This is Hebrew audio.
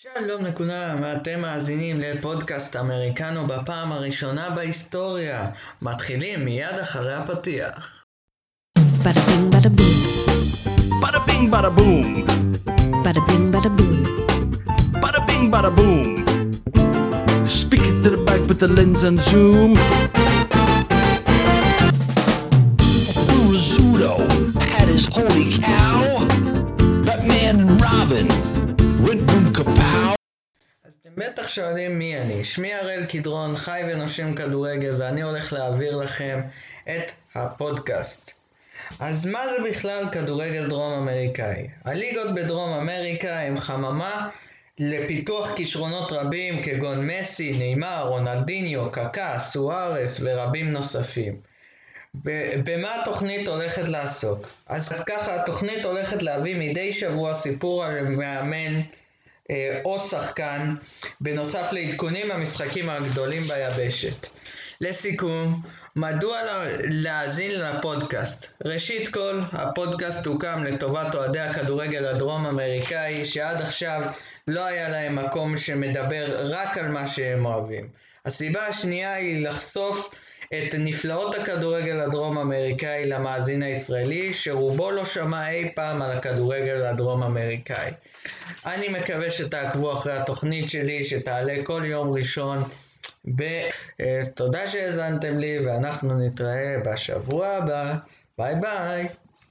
שלום לכולם, אתם מאזינים לפודקאסט אמריקנו בפעם הראשונה בהיסטוריה. מתחילים מיד אחרי הפתיח. Bada bing, bada boom. Bada bing, bada boom. Bada bing, bada boom. Bada bing, bada boom. Speak it to the back with the lens and zoom. Rizzuto had his holy cow. Batman and Robin went boom kapow. אז אתם בטח שואלים מי אני. שמי הראל קדרון, חי ונושם כדורגל, ואני הולך להעביר לכם את הפודקאסט. אז מה זה בכלל כדורגל דרום אמריקאי? הליגות בדרום אמריקה הם חממה לפיתוח כישרונות רבים כגון מסי, ניימר, רונלדיניו, קקה, סוארס ורבים נוספים. במה התוכנית הולכת לעסוק? אז ככה, התוכנית הולכת להביא מדי שבוע סיפור על מאמן או שחקן, בנוסף לעדכונים המשחקים הגדולים ביבשת. לסיכום, מדוע להאזין לפודקאסט? ראשית כל, הפודקאסט הוקם לטובת אוהדי הכדורגל הדרום אמריקאי שעד עכשיו לא היה להם מקום שמדבר רק על מה שהם אוהבים. הסיבה השנייה היא לחשוף את נפלאות הכדורגל הדרום אמריקאי למאזין הישראלי שרובו לא שמע אי פעם על הכדורגל הדרום אמריקאי. אני מקווה שתעקבו אחרי התוכנית שלי שתעלה כל יום ראשון. תודה שהאזנתם לי ואנחנו נתראה בשבוע הבא. ביי ביי.